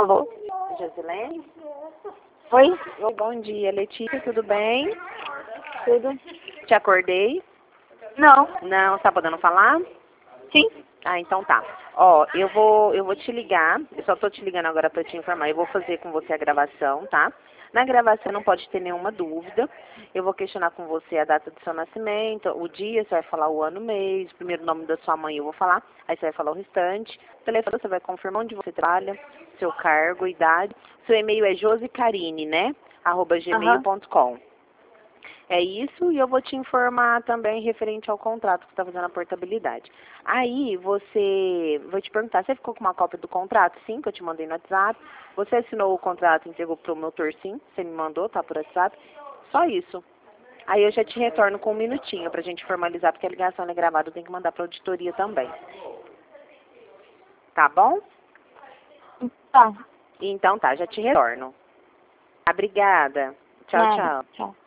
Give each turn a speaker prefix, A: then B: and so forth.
A: Alô?
B: Josilene?
A: Oi?
B: Oi, bom dia, Letícia, tudo bem?
A: Tudo?
B: Te acordei?
A: Não.
B: Não, tá podendo falar?
A: Sim.
B: Ah, então tá. Ó, eu vou te ligar, eu só tô te ligando agora pra te informar, eu vou fazer com você a gravação, tá? Na gravação não pode ter nenhuma dúvida. Eu vou questionar com você a data do seu nascimento, o dia, você vai falar o ano, o mês, o primeiro nome da sua mãe eu vou falar, aí você vai falar o restante. O telefone você vai confirmar onde você trabalha, seu cargo, idade. Seu e-mail é josicarine, né? @gmail.com. É isso, e eu vou te informar também referente ao contrato que está fazendo a portabilidade. Aí, vou te perguntar, você ficou com uma cópia do contrato? Sim, que eu te mandei no WhatsApp. Você assinou o contrato e entregou para o promotor? Sim, você me mandou, tá por WhatsApp. Só isso. Aí eu já te retorno com um minutinho pra gente formalizar, porque a ligação é gravada, eu tenho que mandar pra auditoria também. Tá bom?
A: Tá.
B: Então tá, já te retorno. Obrigada. Tchau,
A: Nada.
B: tchau.
A: Tchau.